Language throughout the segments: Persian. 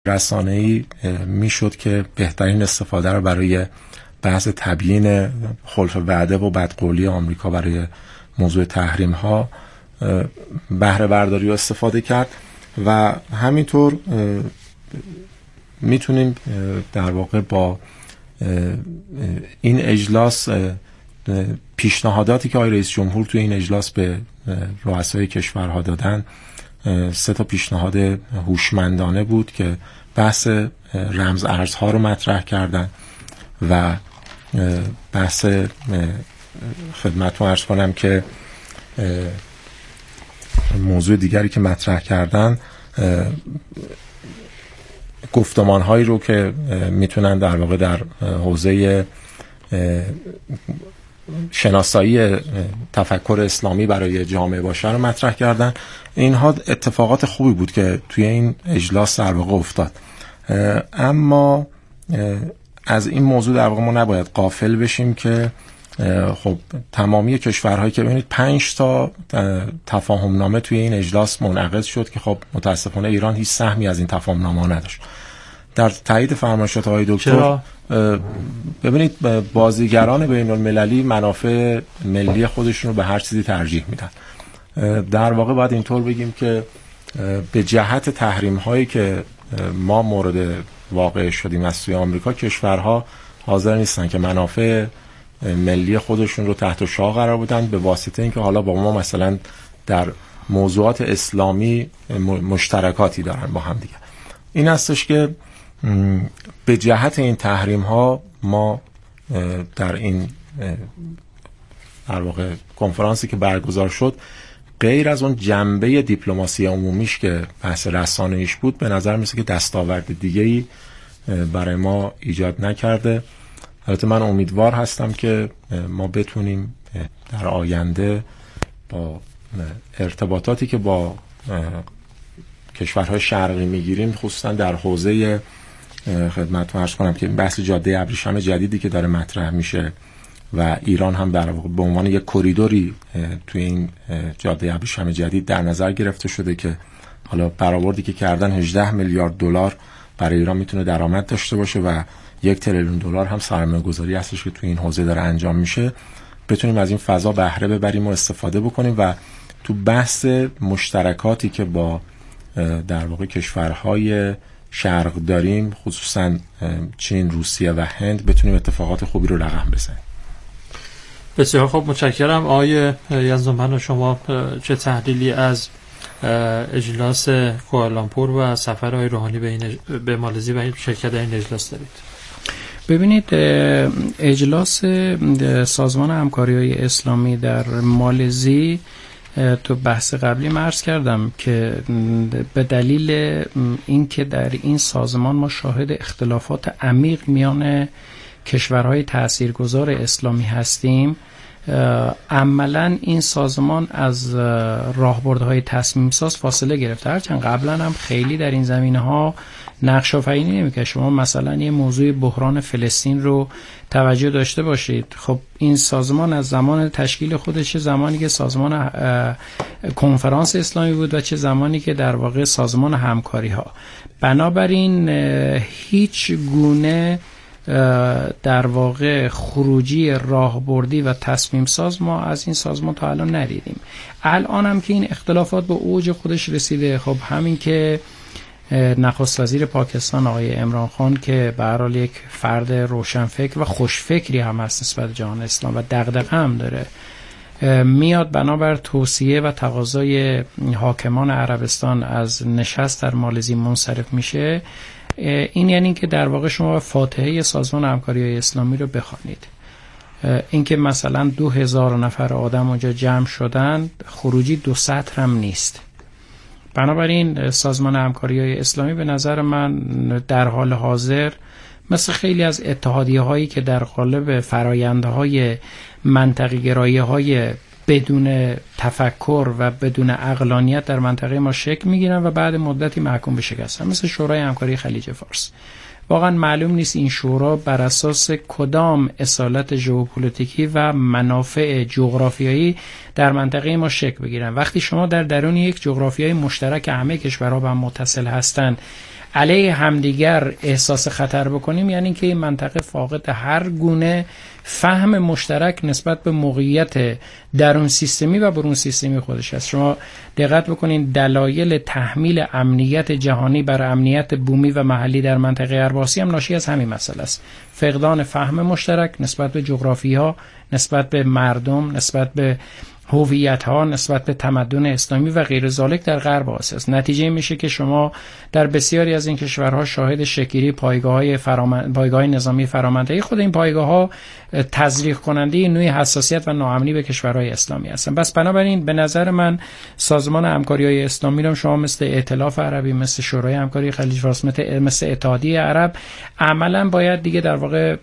رسانه‌ای میشد که بهترین استفاده رو برای بحث تبیین خلف وعده و بدقولی آمریکا برای موضوع تحریم ها بهره برداری رو استفاده کرد و همینطور میتونیم در واقع با این اجلاس پیشنهاداتی که آقای رئیس جمهور توی این اجلاس به رؤسای کشورها دادن 3 پیشنهاد هوشمندانه بود که بحث رمز ارزها رو مطرح کردن و بحث خدمتتون عرض کنم که موضوع دیگری که مطرح کردن گفتمان‌هایی رو که میتونن در واقع در حوزه شناسایی تفکر اسلامی برای جامعه باشه رو مطرح کردن. اینها اتفاقات خوبی بود که توی این اجلاس در واقع افتاد، اما از این موضوع در واقع ما نباید غافل بشیم که خب تمامی کشورهایی که ببینید 5 تفاهم نامه توی این اجلاس منعقد شد که خب متاسفانه ایران هیچ سهمی از این تفاهم نامه نداشت. در تایید فرمایشات آقای دکتر ببینید بازیگران بین المللی منافع ملی خودشون رو به هر چیزی ترجیح میدن. در واقع باید اینطور بگیم که به جهت تحریم هایی که ما مورد واقع شدیم از سوی آمریکا، کشورها حاضر نیستن که منافع ملی خودشون رو تحت شعار قرار بدن به واسطه اینکه حالا با ما مثلا در موضوعات اسلامی مشترکاتی دارن با هم دیگه. این هستش که به جهت این تحریم ها ما در این در واقع کنفرانسی که برگزار شد غیر از اون جنبه دیپلماسی عمومیش که بحث رسانه‌ایش بود به نظر میسه که دستاورد دیگه‌ای برای ما ایجاد نکرده. البته من امیدوار هستم که ما بتونیم در آینده با ارتباطاتی که با کشورهای شرقی میگیریم خصوصا در حوزه خدمتتون عرض کنم که بحث جاده ابریشم جدیدی که داره مطرح میشه و ایران هم در واقع به عنوان یک کریدوری توی این جاده ابریشم جدید در نظر گرفته شده که حالا برآوردی که کردن 18 میلیارد دلار برای ایران میتونه درآمد داشته باشه و 1 تریلیون دلار هم سرمایه‌گذاری هستش که توی این حوزه داره انجام میشه. بتونیم از این فضا بهره ببریم و استفاده بکنیم و تو بحث مشترکاتی که با در واقع کشورهای شرق داریم خصوصا چین، روسیه و هند بتونیم اتفاقات خوبی رو رقم بزنیم. بسیار خوب، متشکرم. آقای یزدانپناه، شما چه تحلیلی از اجلاس کوالالامپور و سفر آقای روحانی به مالزی و شرکت در این اجلاس دارید؟ ببینید، اجلاس سازمان همکاری‌های اسلامی در مالزی تو بحث قبلی عرض کردم که به دلیل اینکه در این سازمان ما شاهد اختلافات عمیق میان کشورهای تاثیرگذار اسلامی هستیم، عملا این سازمان از راهبردهای تصمیم ساز فاصله گرفته. هرچند قبلا هم خیلی در این زمینه ها نقش آفرینی نمی‌کنه. شما مثلا یه موضوع بحران فلسطین رو توجه داشته باشید. خب این سازمان از زمان تشکیل خودش، چه زمانی که سازمان کنفرانس اسلامی بود و چه زمانی که در واقع سازمان همکاری ها، بنابراین هیچ گونه در واقع خروجی راهبردی و تصمیم ساز ما از این سازمان تا الان ندیدیم. الان هم که این اختلافات به اوج خودش رسیده، خب همین که نخست وزیر پاکستان آقای عمران خان که به هر حال یک فرد روشنفکر و خوشفکری هم هست نسبت جهان اسلام و دغدغه هم داره، میاد بنابر توصیه و تقاضای حاکمان عربستان از نشست در مالزی منصرف میشه، این یعنی که در واقع شما فاتحه سازمان همکاری‌های اسلامی رو بخوانید. اینکه مثلا 2000 نفر آدم اونجا جمع شدن، خروجی 2 سطر هم نیست. بنابراین سازمان همکاری‌های اسلامی به نظر من در حال حاضر مثل خیلی از اتحادیه هایی که در قالب فرآیندهای منطقی گرایی های بدون تفکر و بدون عقلانیت در منطقه ما شکل میگیرن و بعد مدتی محکوم به شکستن، مثل شورای همکاری خلیج فارس. واقعا معلوم نیست این شورا بر اساس کدام اصالت ژئوپلیتیکی و منافع جغرافیایی در منطقه ما شکل بگیرن. وقتی شما در درون یک جغرافیای مشترک همه کشورها با هم متصل هستند علیه همدیگر احساس خطر بکنیم، یعنی که این منطقه فاقد هر گونه فهم مشترک نسبت به موقعیت درون سیستمی و برون سیستمی خودش است. شما دقت بکنین دلایل تحمیل امنیت جهانی بر امنیت بومی و محلی در منطقه غرب آسیا هم ناشی از همین مسئله است. فقدان فهم مشترک نسبت به جغرافی‌ها، نسبت به مردم، نسبت به هویت‌ها، نسبت به تمدن اسلامی و غیر ذالک در غرب آسیا است. نتیجه میشه که شما در بسیاری از این کشورها شاهد شکلی پایگاه نظامی فرامنطقه‌ای خود این پایگاه‌ها تزریق کننده نوعی حساسیت و ناامنی به کشورهای اسلامی هستند. بس بنابراین به نظر من سازمان همکاری‌های اسلامی رو شما مثل ائتلاف عربی، مثل شورای همکاری خلیج فارس، مثل اتحادیه عرب عملاً باید دیگه در واقع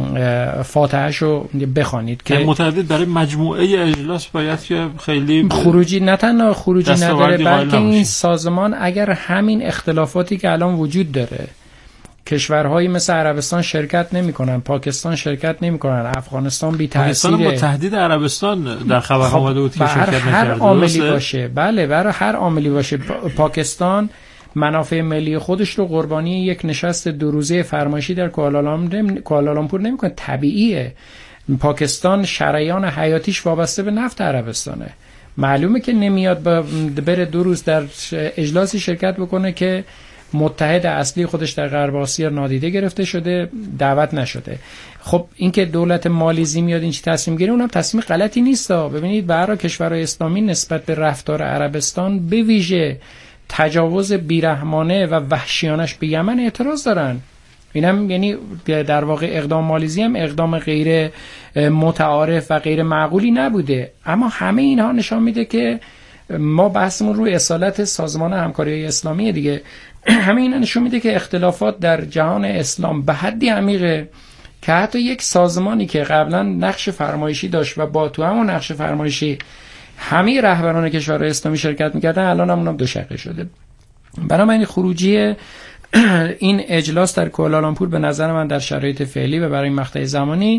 فاتحه‌شو بخوانید که متعدد برای مجموعه اجلاس باید که خیلی خروجی نه تنها خروجی نداره، بلکه این سازمان اگر همین اختلافاتی که الان وجود داره، کشورهایی مثل عربستان شرکت نمی‌کنن، پاکستان شرکت نمی‌کنن، افغانستان بی تاثیره، با تهدید عربستان در خبر اومده بود که شرکت نکرده، هر عاملی باشه، بله برای هر عاملی باشه، پاکستان منافع ملی خودش رو قربانی یک نشست 2 روزه فرمایشی در کوالالامپور نمی‌کنه. طبیعیه. پاکستان شریان حیاتیش وابسته به نفت عربستانه. معلومه که نمیاد بره 2 روز در اجلاسی شرکت بکنه که متحد اصلی خودش در غرب آسیا نادیده گرفته شده، دعوت نشده. خب این که دولت مالزی میاد این چی تصمیم گیره، اونم تصمیم غلطی نیست. ببینید برای کشورهای اسلامی نسبت به رفتار عربستان به ویژه تجاوز بیرحمانه و وحشیانش به یمن اعتراض دارن. اینم یعنی در واقع اقدام مالزی هم اقدام غیر متعارف و غیر معقولی نبوده، اما همه اینها نشان میده که ما بحثمون روی اصالت سازمان همکاری اسلامی دیگه. همه اینا نشون میده که اختلافات در جهان اسلام به حدی عمیقه که حتی یک سازمانی که قبلا نقش فرمایشی داشت و با تو همون نقش فرمایشی همه رهبران کشورهای اسلامی شرکت میکردن، الان هم اونم دوشقه شده. بنابراین خروجی این اجلاس در کوالالامپور به نظر من در شرایط فعلی و برای مقطع زمانی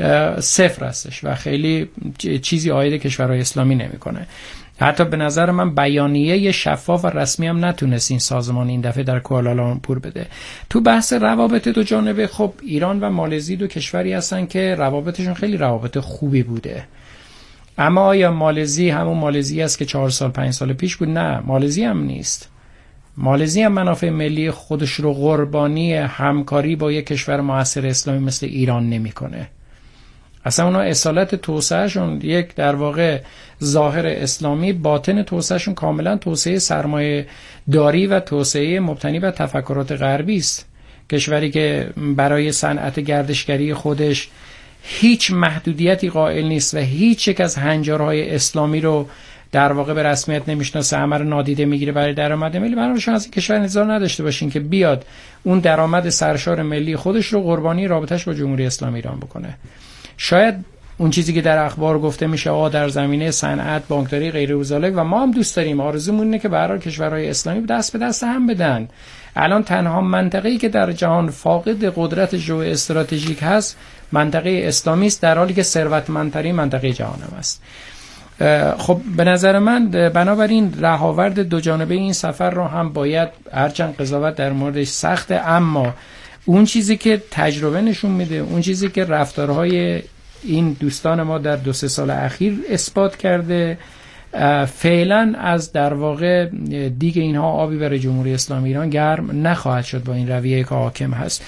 صفر هستش و خیلی چیزی عاید کشورهای اسلامی نمیکنه. حتی به نظر من بیانیه شفاف و رسمی هم نتونست این سازمان این دفعه در کوالالامپور بده. تو بحث روابط دو جانبه، خب ایران و مالزی 2 کشوری هستن که روابطشون خیلی روابط خوبی بوده، اما آیا مالزی همون مالزی است که 4 سال 5 سال پیش بود؟ نه، مالزی هم نیست. مالزی هم منافع ملی خودش رو قربانی همکاری با یک کشور معاصر اسلامی مثل ایران نمیکنه. اصلا اونا اصالت توسعهشون یک در واقع ظاهر اسلامی، باطن توسعهشون کاملا توسعه سرمایه داری و توسعه مبتنی بر تفکرات غربی است. کشوری که برای صنعت گردشگری خودش هیچ محدودیتی قائل نیست و هیچ یک از هنجارهای اسلامی رو در واقع به رسمیت نمیشناسه، همه رو نادیده میگیره برای درآمد ملی. بنابراین شما از این کشور انتظار نداشته باشین که بیاد اون درآمد سرشار ملی خودش رو قربانی رابطش با جمهوری اسلامی ایران بکنه. شاید اون چیزی که در اخبار گفته میشه در زمینه صنعت، بانکداری، غیر ذالک، و ما هم دوست داریم، آرزومون اینه که به هر حال کشورهای اسلامی دست به دست هم بدن. الان تنها منطقه‌ای که در جهان فاقد قدرت ژئواستراتژیک هست منطقه اسلامی است، در حالی که ثروتمندترین منطقه جهان هم است. خب به نظر من بنابراین رهاورد دو جانبه این سفر رو هم باید هرچند قضاوت در موردش سخته، اما اون چیزی که تجربه نشون میده، اون چیزی که رفتارهای این دوستان ما در 2-3 سال اخیر اثبات کرده، فعلا از در واقع دیگه اینها آبی برای جمهوری اسلامی ایران گرم نخواهد شد با این رویه که حاکم هست.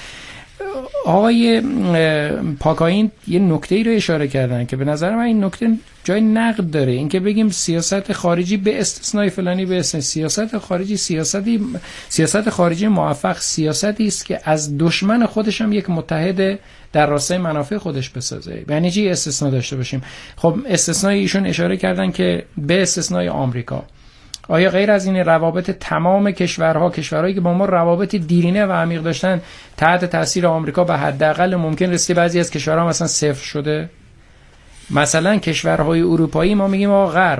آقای پاکاین یه نکته‌ای رو اشاره کردن که به نظر من این نکته جای نقد داره، اینکه بگیم سیاست خارجی به استثنای فلانی به سیاست خارجی سیاست خارجی موفق سیاستی است که از دشمن خودش هم یک متحد در راستای منافع خودش بسازه. یعنی چی استثنا داشته باشیم؟ خب استثنای ایشون اشاره کردن که به استثنای آمریکا. آیا غیر از این روابط تمام کشورهایی که با ما روابط دیرینه و عمیق داشتن تحت تاثیر آمریکا به حداقل ممکن رسیده بعضی از کشورها مثلا صفر شده؟ مثلا کشورهای اروپایی ما میگیم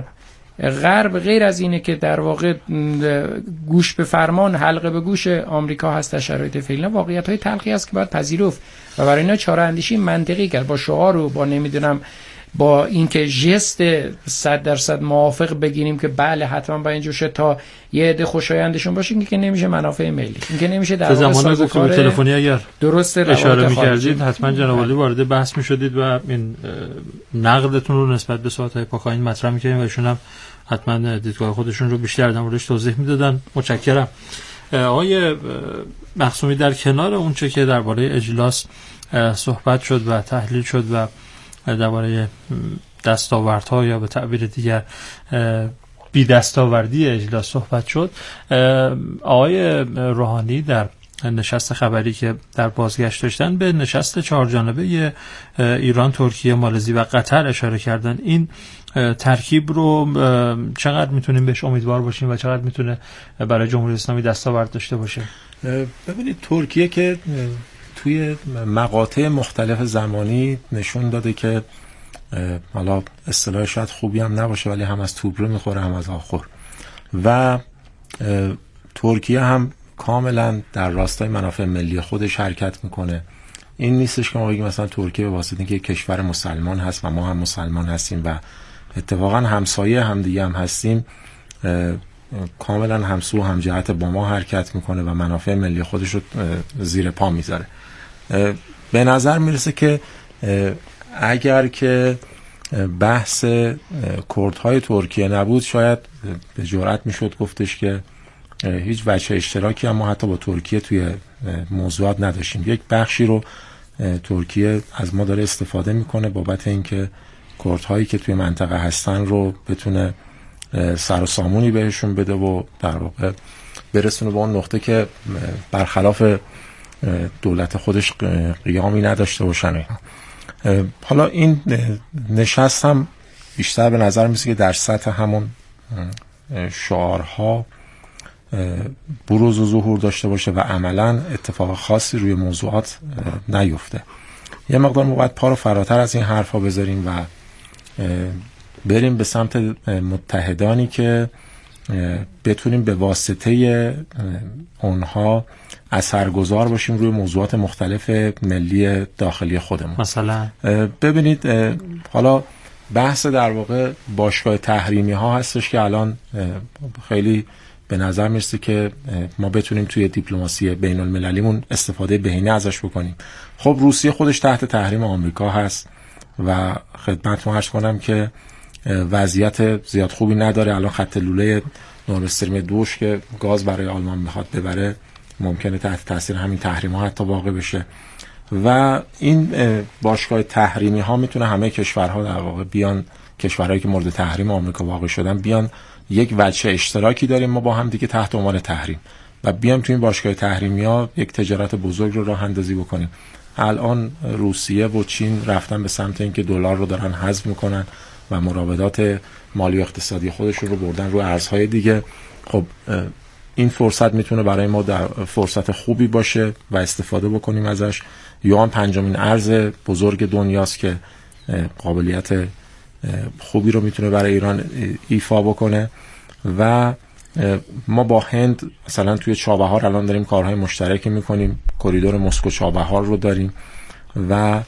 غرب غیر از اینه که در واقع گوش به فرمان حلقه به گوش آمریکا هست در شرایط فعلی، واقعیت‌های تلخی است که باید پذیرفت و برای اینا چاره اندیشی منطقی کرد با شعار و با نمیدونم با اینکه ژست 100% موافق بگیریم که بله حتما با اینجور شه تا یه عده خوشایندشون باشه، اینکه نمیشه منافع ملی، اینکه نمیشه در واقع سازوکار تلفنی اگر درست اشاره می‌کردید حتما جناب عالی وارد بحث می‌شدید و این نقدتون رو نسبت به ساعت‌های پاکاین مطرح می‌کردین و ایشون هم حتما دیدگاه خودشون رو بیشتر در موردش توضیح میدادن. متشکرم. آقای مخصومی، در کنار اون چه که درباره اجلاس صحبت شد و تحلیل شد و درباره دستاوردها یا به تعبیر دیگر بی دستاوردی اجلاس صحبت شد، آقای روحانی در نشست خبری که در بازگشت داشتن به نشست 4 جانبه ایران، ترکیه، مالزی و قطر اشاره کردن. این ترکیب رو چقدر میتونیم بهش امیدوار باشیم و چقدر میتونه برای جمهوری اسلامی دستاورد داشته باشه؟ ببینید، ترکیه که توی مقاطع مختلف زمانی نشون داده که حالا اصطلاح شاید خوبی هم نباشه ولی هم از توبره میخوره هم از آخر، و ترکیه هم کاملا در راستای منافع ملی خودش حرکت میکنه. این نیستش که ما بگیم مثلا ترکیه به واسطه اینکه کشور مسلمان هست و ما هم مسلمان هستیم و اتفاقا همسایه همدیگه هم هستیم، کاملا همسو هم جهت با ما حرکت میکنه و منافع ملی خودش رو زیر پا میذاره. به نظر میرسه که اگر که بحث کردهای ترکیه نبود، شاید به جرئت میشد گفتش که هیچ وجه اشتراکی هم ما حتی با ترکیه توی موضوعات نداشتیم. یک بخشی رو ترکیه از ما داره استفاده میکنه بابت اینکه کردهایی که توی منطقه هستن رو بتونه سر و سامونی بهشون بده و در واقع برسونه به اون نقطه که برخلاف دولت خودش قیامی نداشته باشن. حالا این نشست هم بیشتر به نظر میسه که در سطح همون شعارها بروز و ظهور داشته باشه و عملا اتفاق خاصی روی موضوعات نیفته. یه مقدار ما باید پا رو فراتر از این حرفا بذاریم و بریم به سمت متحدانی که بتونیم به واسطه اونها اثرگذار باشیم روی موضوعات مختلف ملی داخلی خودمون. مثلا ببینید، حالا بحث در واقع باشگاه تحریمی ها هستش که الان خیلی به نظر میرسه که ما بتونیم توی دیپلماسی بین المللیمون استفاده بهینه ازش بکنیم. خب روسیه خودش تحت تحریم آمریکا هست و خدمتتون عرض کنم که وضعیت زیاد خوبی نداره. الان خط لوله نورد استریم 2 که گاز برای آلمان میخواد ببره ممکنه تحت تاثیر همین تحریم ها حتی واقع بشه و این باشگاه تحریمی ها میتونه همه کشورها در واقع بیان، کشورهایی که مورد تحریم آمریکا واقع شدن، بیان یک وجه اشتراکی داریم ما با هم دیگه تحت عنوان تحریم و بیام تو این باشگاه تحریمی ها یک تجارت بزرگ رو راه اندازی بکنیم. الان روسیه و چین رفتن به سمت اینکه دلار رو دارن حذف میکنن و مراودات مالی و اقتصادی خودشون رو بردن رو ارزهای دیگه. خب این فرصت میتونه برای ما در فرصت خوبی باشه و استفاده بکنیم ازش. یوان 5مین ارز بزرگ دنیاست که قابلیت خوبی رو میتونه برای ایران ایفا بکنه و ما با هند مثلا توی چابهار الان داریم کارهای مشترکی میکنیم، کریدور مسکو چابهار رو داریم و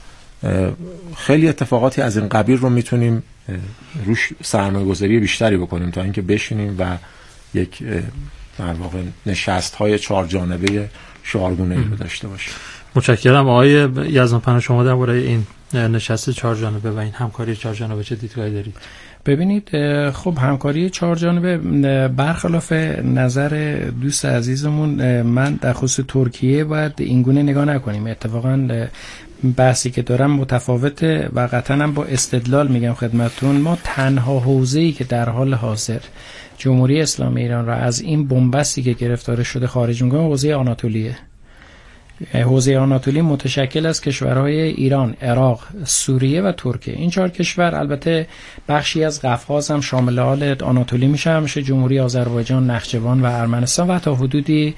خیلی اتفاقاتی از این قبیل رو میتونیم روش سرمایه‌گذاری بیشتری بکنیم تا اینکه بشینیم و یک در واقع نشست‌های 4 جانبه شعارگونه‌ای رو داشته باشیم. متشکرم. آقای یزدانپناه، شما درباره این نشست 4 جانبه و این همکاری 4 جانبه چه دیدگاهی دارید؟ ببینید، خب همکاری 4 جانبه برخلاف نظر دوست عزیزمون، من در خصوص ترکیه باید اینگونه نگاه نکنیم. اتفاقا بحثی که دارم متفاوته و قطعا هم با استدلال میگم خدمتتون. ما تنها حوزه‌ای که در حال حاضر جمهوری اسلامی ایران را از این بنبستی که گرفتار شده خارج می‌کنه حوزه آناتولیه. حوزه آناتولی متشکل از کشورهای ایران، عراق، سوریه و ترکیه. این 4 کشور البته بخشی از قفقاز هم شامل حال آناتولی میشه، میشه جمهوری آذربایجان، نخجوان و ارمنستان و تا حدودی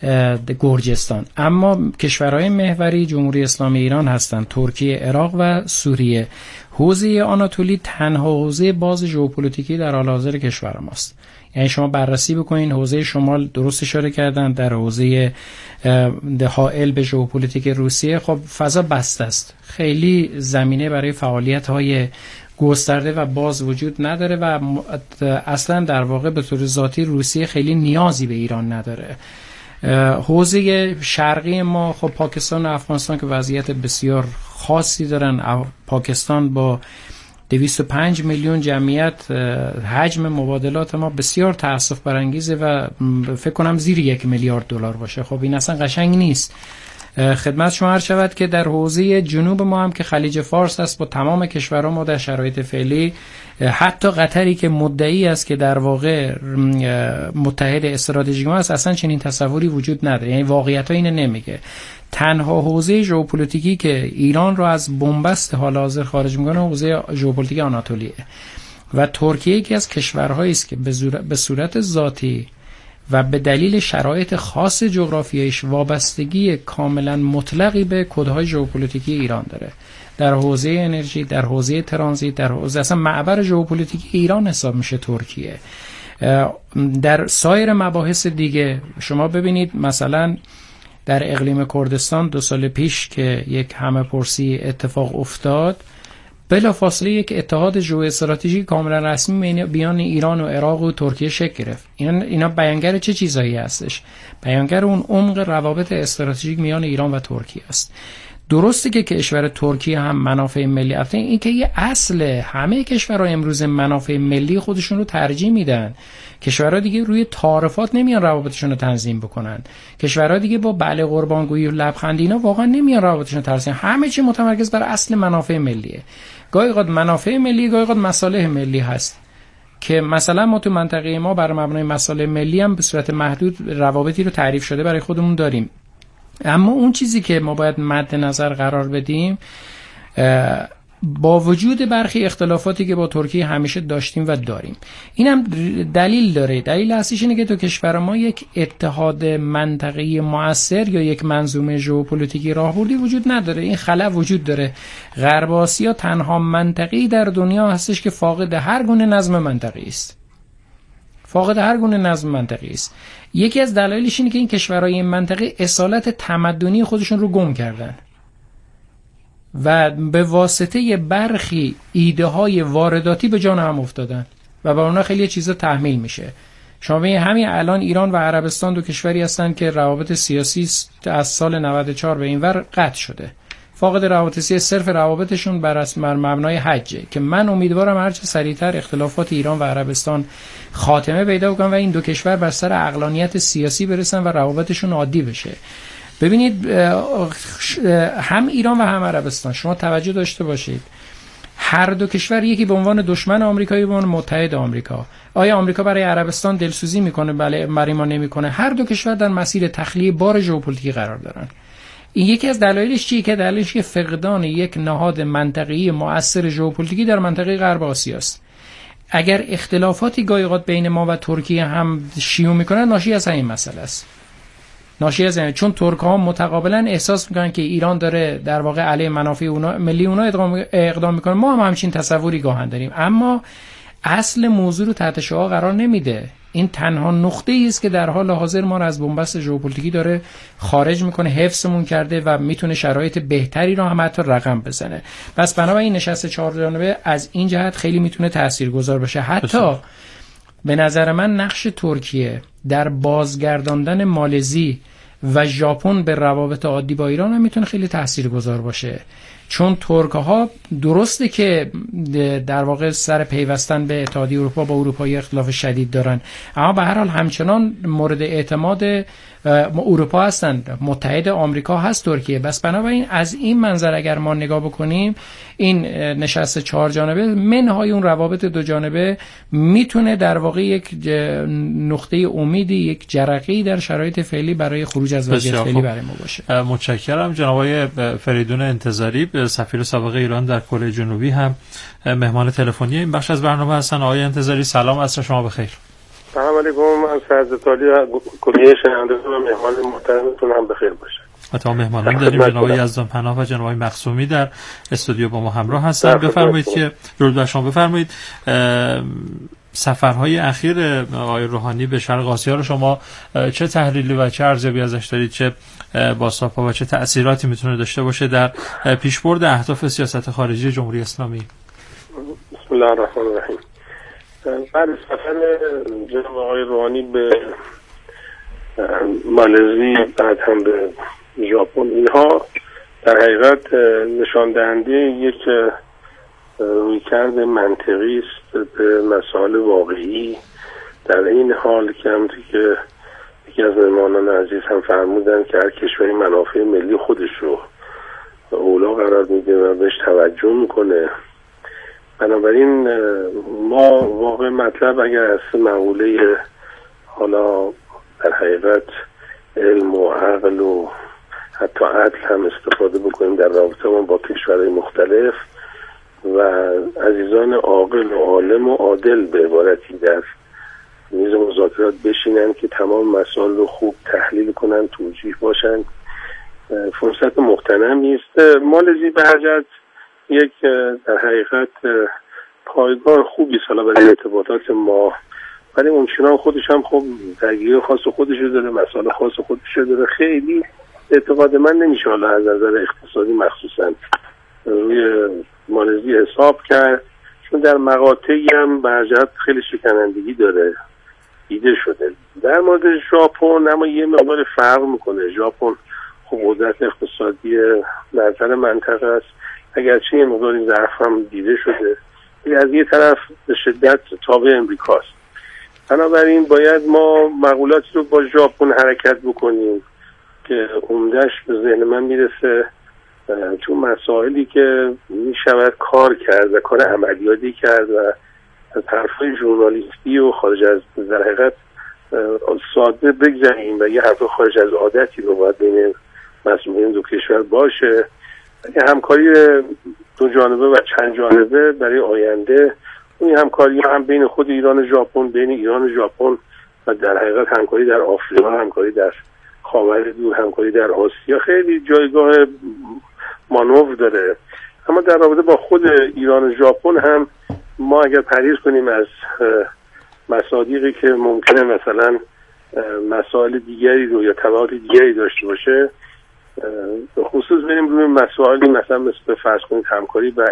گرجستان. اما کشورهای محوری جمهوری اسلامی ایران هستند، ترکیه، عراق و سوریه. حوزه آناتولی تنها حوزه باز ژئوپلیتیکی در حال حاضر کشور ماست. یعنی شما بررسی بکنین، حوزه شمال درست اشاره کردن، در حوزه حائل به ژئوپلیتیک روسیه خب فضا بسته است، خیلی زمینه برای فعالیت‌های گسترده و باز وجود نداره و اصلا در واقع به طور ذاتی روسیه خیلی نیازی به ایران نداره. حوزه شرقی ما خب پاکستان و افغانستان که وضعیت بسیار خاصی دارن. پاکستان با 205 میلیون جمعیت، حجم مبادلات ما بسیار تأسف برانگیزه و فکر کنم زیر 1 میلیارد دلار باشه. خب این اصلا قشنگ نیست. خدمت شما عرض شود که در حوزه جنوب ما هم که خلیج فارس است، با تمام کشورها ما در شرایط فعلی، حتی قطری که مدعی است که در واقع متحد استراتژیک ما است، اصلا چنین تصوری وجود نداره. یعنی واقعیت ها اینو نمیگه. تنها حوزه ژئوپلیتیکی که ایران رو از بنبست حال حاضر خارج میکنه حوزه ژئوپلیتیک آناتولیه و ترکیه یکی از کشورهایی است که به صورت ذاتی و به دلیل شرایط خاص جغرافیایش وابستگی کاملا مطلقی به کدهای ژئوپلیتیکی ایران داره. در حوزه انرژی، در حوزه ترانزیت، در حوزه اصلا معبر ژئوپلیتیکی ایران حساب میشه ترکیه. در سایر مباحث دیگه شما ببینید مثلا در اقلیم کردستان 2 سال پیش که یک همه پرسی اتفاق افتاد، بلافاصله یک اتحاد ژئواستراتژیک کاملا رسمی بیان ایران و عراق و ترکیه شکل گرفت. اینا بیانگر چه چیزایی هستش؟ بیانگر اون عمق روابط استراتژیک میان ایران و ترکیه است. درسته که کشور ترکیه هم منافع ملی افته، این که یه اصل همه کشورها امروز منافع ملی خودشون رو ترجیح میدن. کشورها دیگه روی تعارفات نمیان روابطشون رو تنظیم بکنن. کشورها دیگه با بله قربانگویی و لبخند اینا واقعا نمیان روابطشون رو تنظیم. همه چی متمرکز بر اصل منافع ملیه. گاهی اوقات منافع ملی، گاهی اوقات مصالح ملی هست که مثلا ما تو منطقه ما بر مبنای مصالح ملی هم به صورت محدود روابطی رو تعریف شده برای خودمون داریم. اما اون چیزی که ما باید مد نظر قرار بدیم، با وجود برخی اختلافاتی که با ترکیه همیشه داشتیم و داریم، اینم دلیل داره. دلیل اصلیش اینه که تو کشور ما یک اتحاد منطقه‌ای مؤثر یا یک منظومه ژئوپلیتیکی راهبردی وجود نداره. این خلا وجود داره. غرب آسیا تنها منطقه‌ای در دنیا هستش که فاقد هر گونه نظم منطقه‌ای است. فاقد هر گونه نظم منطقه‌ای است. یکی از دلایلش اینه که این کشورهای این منطقه اصالت تمدنی خودشون رو گم کردن و به واسطه برخی ایده های وارداتی به جان هم افتادن و با اونا خیلی چیزا تحمیل میشه. شما ببینید همین الان ایران و عربستان 2 کشوری هستن که روابط سیاسی از سال 94 به این ور قطع شده. فاقد روابط سیاسی، صرف روابطشون بر مبنای حجه که من امیدوارم هرچه سریعتر اختلافات ایران و عربستان خاتمه پیدا کنه و این 2 کشور بر سر عقلانیت سیاسی برسن و روابطشون عادی بشه. ببینید هم ایران و هم عربستان، شما توجه داشته باشید، هر 2 کشور یکی به عنوان دشمن آمریکایی به عنوان متحد آمریکا. آیا آمریکا برای عربستان دلسوزی میکنه؟ بله. برای ما نمیکنه. هر 2 کشور در مسیر تخلیه بار ژئوپلیتیکی قرار دارن. این یکی از دلایلش چیه؟ که دلیلش فقدان یک نهاد منطقه‌ای مؤثر ژئوپلیتیکی در منطقه غرب آسیا است. اگر اختلافاتی گاهی اوقات بین ما و ترکیه هم شیوع میکنه، ناشی از این مسئله است. ناشی از این، چون ترک‌ها متقابلا احساس میکنن که ایران داره در واقع علیه منافع اونا ملی اونا اقدام میکنه. ما هم همچین تصوری گاهن داریم، اما اصل موضوع رو تحت شعاع قرار نمیده. این تنها نقطه‌ای است که در حال حاضر ما رو از بنبست ژئوپلیتیکی داره خارج میکنه، حفظمون کرده و میتونه شرایط بهتری رو هم حتی رقم بزنه. پس بنابراین نشست 4 جانبه از این جهت خیلی میتونه تاثیرگذار باشه. حتی به نظر من نقش ترکیه در بازگرداندن مالزی و ژاپن به روابط عادی با ایران هم میتونه خیلی تاثیرگذار باشه، چون ترک‌ها درسته که در واقع سر پیوستن به اتحادیه اروپا با اروپایی اختلاف شدید دارن، اما به هر حال همچنان مورد اعتماد اروپا هستند. متحد آمریکا هست ترکیه. بس بنابراین از این منظر اگر ما نگاه بکنیم، این نشست 4 جانبه منهای اون روابط 2 جانبه میتونه در واقع یک نقطه امیدی، یک جرقه‌ای در شرایط فعلی برای خروج از وضعیت فعلی برای ما باشه. متشکرم. جناب آقای فریدون انتظاری، سفیر سابق ایران در کره جنوبی، هم مهمان تلفنی این بخش از برنامه هستن. آقای انتظاری سلام، عصر شما بخیر. سلام علیکم. من سرزتالی کلیه شنوندگان و مهمان محترمتون هم بخیر باشه. تا مهمانان داریم جناب یزدان پناه و جناب مقسومی در استودیو با ما همراه هستن. بفرمایید که درود بر شما. بفرمایید سفرهای اخیر آقای روحانی به شرق آسیا رو شما چه تحلیلی و چه ارزیابی ازش دارید؟ چه بازتاب‌ها و چه تأثیراتی میتونه داشته باشه در پیشبرد اهداف سیاست خارجی جمهوری اسلامی؟ بسم الله الرحمن الرحیم. بعد سفر جناب آقای روحانی به مالزی، بعد هم به ژاپن، اینها در حقیقت نشان دهنده یک رویکرد منطقی است به مسائل واقعی، در این حال که همونطور که یکی از مهمانان عزیز هم فرمودن که هر کشوری منافع ملی خودش رو اولا قرار میده و بهش توجه میکنه. بنابراین ما واقع مطلب اگر از مقوله حالا در حقیقت علم و عقل و حتی عدل هم استفاده بکنیم در رابطه با کشورهای مختلف و عزیزان عاقل و عالم و عادل به عبارتی در میز مذاکرات بشینن که تمام مسائل رو خوب تحلیل کنن، توجیه باشن، فرصت مغتنمی است. مالزی به هر جهت یک در حقیقت پایگاه خوبی است حالا برای ارتباطات ما، ولی اونچنان خودش هم خب درگیری خاص خودش رو داره، مسائل خاص خودش رو داره. خیلی اعتقاد من نمیشه حالا از نظر اقتصادی مخصوصا روی مالزی حساب کرد، چون در مقاطعی هم به هر جهت خیلی شکنندگی داره، دیده شده. در مورد ژاپن اما یه مقدار فرق میکنه. ژاپن خب قدرت اقتصادی برتر منطقه است، اگرچه یه مقداری ضعف هم دیده شده، ولی از یه طرف به شدت تابع امریکاست. بنابراین باید ما مقولاتی رو با ژاپن حرکت بکنیم که عمده‌اش به ذهن من میرسه تو مسائلی که میشود کار کرد و کار عملیاتی کرد و از حرفای ژورنالیستی و خارج از در حقیقت ساده بگذاریم و یه حرف خارج از عادتی رو باید بین مسئولین دو کشور باشه. اگه همکاری دو جانبه و چند جانبه برای آینده، این همکاری هم بین خود ایران و ژاپن، بین ایران و ژاپن و در حقیقت همکاری در آفریقا، همکاری در خاورمیانه، همکاری در آسیا خیلی جایگاه مانور داره. اما در رابطه با خود ایران و ژاپن هم ما اگر پرهیز کنیم از مصادیقی که ممکنه مثلا مسائل دیگری رو یا تبعات دیگری داشته باشه، به خصوص بریم روی مسائلی مثلا مثل فرض کنید همکاری و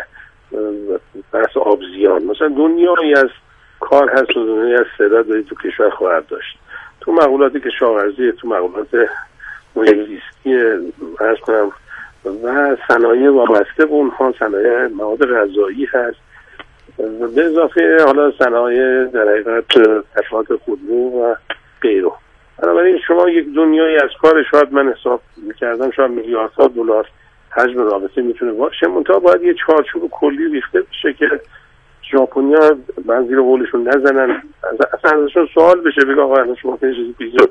بحث آبزیان، مثلا دنیایی از کار هست و دنیایی از صدا دارید تو کشور خواهد داشت. تو مقولاتی که شاورزی، تو مقولات محیط‌زیستی عرض کنم و صنایع وابسته به اونها، صنایع مواد غذایی هست، به اضافه حالا صنایع در حقیقت تشکیلات خودرو و غیره. بنابراین شما یک دنیایی از کار شاید من حساب می‌کردم شاید میلیاردها دلار حجم رابطه میتونه باشه، منتها باید یه چارچوب کلی ریخته بشه که ژاپنیا من زیر قولشون نزنن، اصلا ازشون سوال بشه بگه آقا اصلا شما چیزی پیزو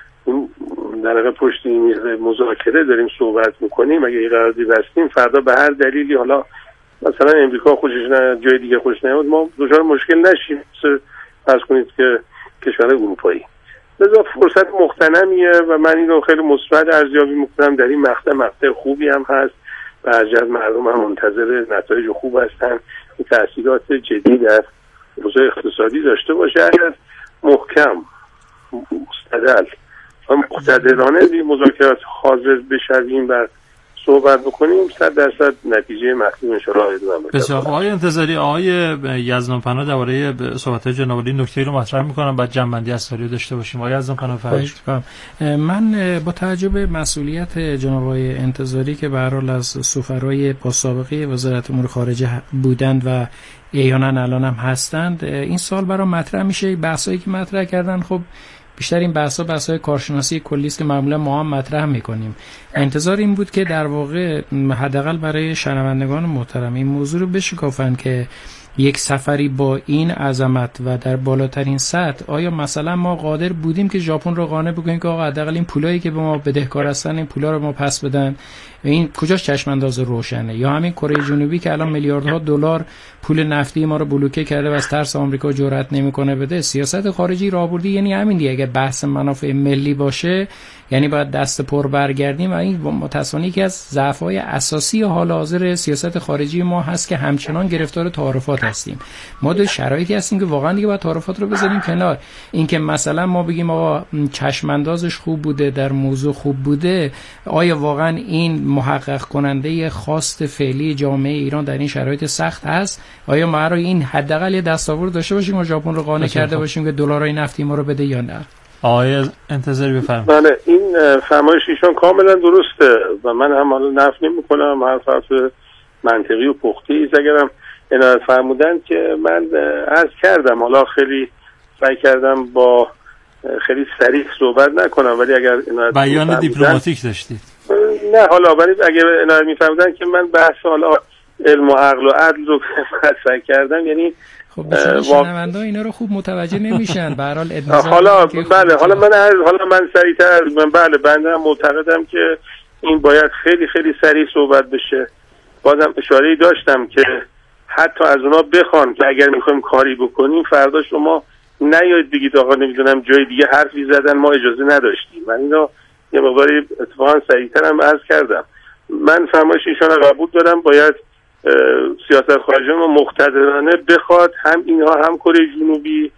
در واقع پشت این میز مذاکره داریم صحبت میکنیم، اگه این قراردادی بستیم فردا به هر دلیلی حالا مثلا امریکا خوشش نه جای دیگه خوش نیاد ما دچار مشکل نشیم، فرض کنید که کشور اروپایی. لذا فرصت مغتنمیه و من این رو خیلی مثبت ارزیابی میکنم. در این مقطع خوبی هم هست و از جد مردم هم منتظر نتایج خوب هستن، این تأثیرات جدی در حوزه اقتصادی داشته باشه. اگر محکم، مستدل و مقتدرانه به مذاکرات حاضر بشویم و صحبت بکنیم 100% نتیجه مطلوب ان شاء الله ادامه بده. بسیار. آقای انتظاری، آقای یزدانپناه درباره صحبت جناب عالی نکته‌ای رو مطرح می‌کنم، بعد جنبندی از سالیو داشته باشیم. آقای یزدانپناه فرمایید. من با توجه به مسئولیت جناب آقای انتظاری که به هر حال از سفرای با سابقه وزارت امور خارجه بودند و احیانا الان هم هستند، این سال برام مطرح میشه. بحثایی که مطرح کردن خب بیشتر این بحث‌های کارشناسی کلی است که معمولا ما هم مطرح می‌کنیم. انتظار این بود که در واقع حداقل برای شنوندگان محترم این موضوع رو بشکافن که یک سفری با این عظمت و در بالاترین سطح آیا مثلا ما قادر بودیم که ژاپن رو قانع بکنیم که آقا حداقل این پولایی که به ما بدهکار هستن این پولا رو ما پس بدن؟ این کجاش چشم انداز روشنه؟ یا همین کره جنوبی که الان میلیاردها دلار پول نفتی ما رو بلوکه کرده و از ترس آمریکا جرئت نمیکنه بده. سیاست خارجی راهبردی یعنی همین دیگه. اگه بحث منافع ملی باشه یعنی باید دست پر برگردیم و این متأسفانه یکی از ضعف‌های اساسی حال حاضر سیاست خارجی ما هست که همچنان گرفتار تعارفات هستیم. ما در شرایطی هستیم که واقعا دیگه باید تعارفات رو بذاریم کنار. اینکه مثلا ما بگیم آقا چشم اندازش خوب بوده، در موضوع خوب بوده، آیا واقعا این محقق کننده خواست فعلی جامعه ایران در این شرایط سخت هست؟ آیا ما رو این حداقل یه دستاورد داشته باشیم و ژاپن رو قانع کرده باشیم که دلارای نفتی ما رو بده یا نه؟ آقای انتظاری بفرمایید. بله، این فرمایش ایشان کاملا درسته و من هم حالا نفی نمی‌کنم، حرف منطقی و پخته‌ای است. اگرم عنایت فرمودن که من عرض کردم، حالا خیلی سعی کردم با خیلی صریح صحبت نکنم، ولی اگر بیان دیپلماتیک داشتید. نه حالا ولی اگر عنایت می‌فرمودن که من بحث حالا علم و عقل و عدل رو مطرح کردم، یعنی خب شنونده اینا رو خوب متوجه نمیشن. به هر حال حالا بله، حالا من سریعتر بله بنده معتقدم که این باید خیلی خیلی سریع صحبت بشه. بازم اشاره‌ای داشتم که حتی از اونا بخوان که اگر میخوایم کاری بکنیم فردا شما نیایید بگید آقا نمیدونم جای دیگه حرفی زدن ما اجازه نداشتیم. من اینو یه مقداری اتفاقا سریعتر هم عرض کردم. من فرمایش ایشان رو قبول دارم، باید سیاست خارجی ما مقتدرانه بخواد، هم اینها هم کره جنوبی.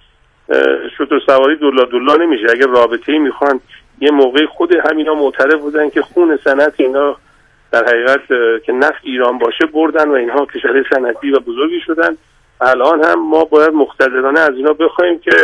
شتر سواری دولا نمیشه. اگر رابطه‌ای میخوان یه موقعی خود همینا معترف بودن که خون صنعت اینا در حقیقت که نفت ایران باشه بردن و اینها کشور صنعتی و بزرگی شدن. الان هم ما باید مقتدرانه از اینا بخوایم که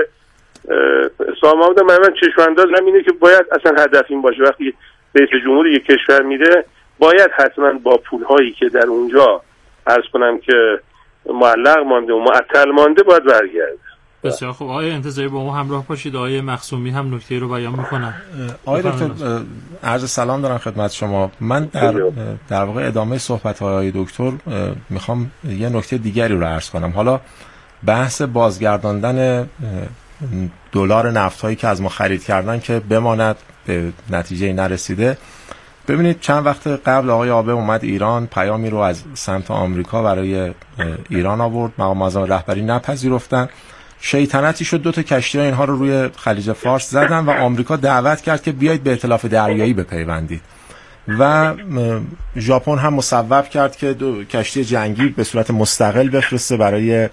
سامانده من چشم‌انداز همینه که باید اصلا هدف این باشه وقتی رئیس جمهور یک کشور میره باید حتما با پولهایی که در اونجا عرض کنم که معلق مانده و معطل مانده باید برگرده. بسیار خوب. آقای انتظاری با ما همراه باشید. آقای مخصومی هم نکته رو بیان میکنن. آقای دکتر عرض سلام دارم خدمت شما. من در واقع ادامه صحبت‌های آقای دکتر میخوام یه نکته دیگری رو عرض کنم. حالا بحث بازگرداندن دلار نفت‌هایی که از ما خرید کردن که بماند به نتیجه نرسیده. ببینید چند وقت قبل آقای آبه اومد ایران، پیامی رو از سمت آمریکا برای ایران آورد، مقام معظم رهبری نپذیرفتن، شیطنتی شد 2 تا کشتی ها اینها رو روی خلیج فارس زدن و آمریکا دعوت کرد که بیایید به ائتلاف دریایی بپیوندید و ژاپن هم مصوب کرد که 2 کشتی جنگی به صورت مستقل بفرسته برای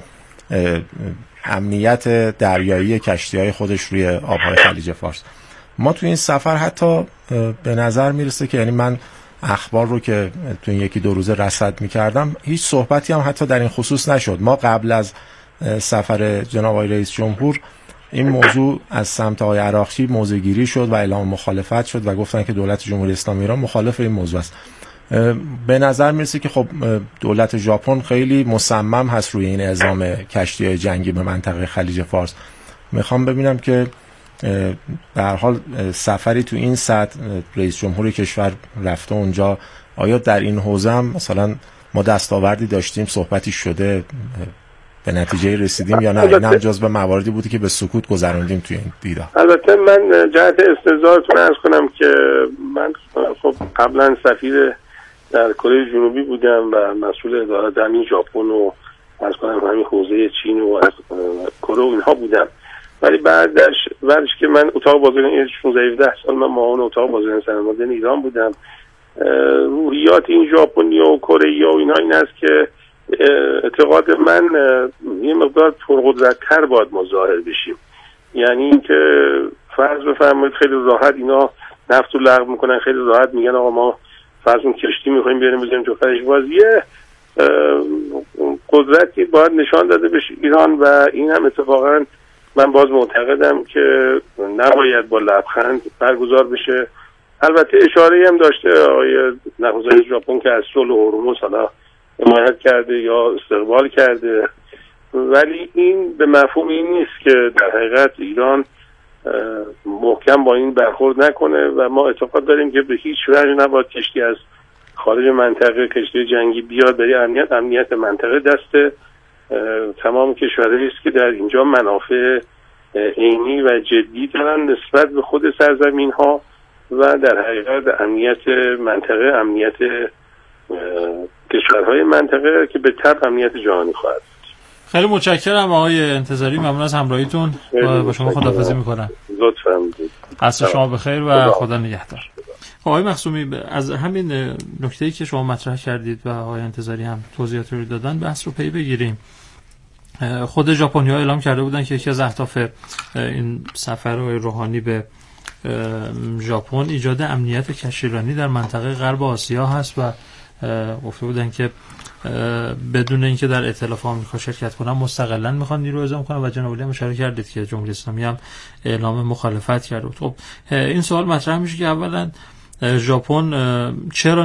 امنیت دریایی کشتی‌های خودش روی آب‌های خلیج فارس. ما تو این سفر حتی به نظر میرسه که یعنی من اخبار رو که تو این 1-2 روزه رصد میکردم هیچ صحبتی هم حتی در این خصوص نشد. ما قبل از سفر جناب آقای رئیس جمهور این موضوع از سمت آقای عراقچی موضع گیری شد و اعلام مخالفت شد و گفتن که دولت جمهوری اسلامی ایران مخالف این موضوع است. به نظر میرسه که خب دولت ژاپن خیلی مصمم هست روی این اعزام کشتی جنگی به منطقه خلیج فارس. میخوام ببینم که به هر حال سفری تو این سطح رئیس جمهور کشور رفته اونجا، آیا در این حوزه هم مثلا ما دستاوردی داشتیم، صحبتی شده، به نتیجه رسیدیم یا نه؟ این هم جزو مواردی بودی که به سکوت گذروندیم توی این دیدار. البته من جهت استظهارتون عرض کنم که من خب قبلا سفیر در کره جنوبی بودم و مسئول ادارات همین ژاپن و عرض کنم همین حوزه چین و کره و اینها بودم، ولی بعدش که من اتاق بازرگانی 16-17 سال من معاون اتاق بازرگانی صنعت ایران بودم. روحیات این ژاپنی و کره و اینها این است که اعتقاد من یه مقدار پرقدرت‌تر باید ما ظاهر بشیم. یعنی اینکه فرض بفرمایید خیلی راحت اینا نفت رو لغو میکنن، خیلی راحت میگن آقا ما فرض کشتی میخوایم بیاریم بزنیم تو خلیج فارس. یه قدرتی باید نشان داده بشه ایران و این هم اتفاقا من باز معتقدم که نباید با لبخند برگزار بشه. البته اشاره‌ای هم داشته آقای نخست ژاپن که از صلح هرمز حالا حمایت کرده یا استقبال کرده، ولی این به مفهوم این نیست که در حقیقت ایران محکم با این برخورد نکنه و ما اعتقاد داریم که به هیچ وجه نباید کشتی از خارج منطقه، کشتی جنگی بیاد برای امنیت منطقه دست تمام کشورهایی است که در اینجا منافع عینی و جدی دارن نسبت به خود سرزمین ها و در حقیقت امنیت منطقه، امنیت کشورهای منطقه که به طبع امنیت جهانی خواهد. خیلی متشکرم آقای انتظاری، ممنون از همراهیتون. با شما خداحافظی میکنم. لطف فرمودید. عصر شما بخیر و خدا نگهدار. آقای مخصومی، از همین نکته‌ای که شما مطرح کردید و آقای انتظاری هم توضیحات رو دادن بحث رو پی بگیریم. خود ژاپنی‌ها اعلام کرده بودن که یکی از اهداف این سفرهای روحانی به ژاپن ایجاد امنیت کشتیرانی در منطقه غرب آسیا هست و گفته بودن که بدون اینکه در ائتلاف آمریکا شرکت کنن مستقلاً میخوان نیرو اعزام کنن و جناب عالی هم اشاره کردید که جمهوری اسلامی هم اعلام مخالفت کرد. خب این سوال مطرح میشه که اولا ژاپن چرا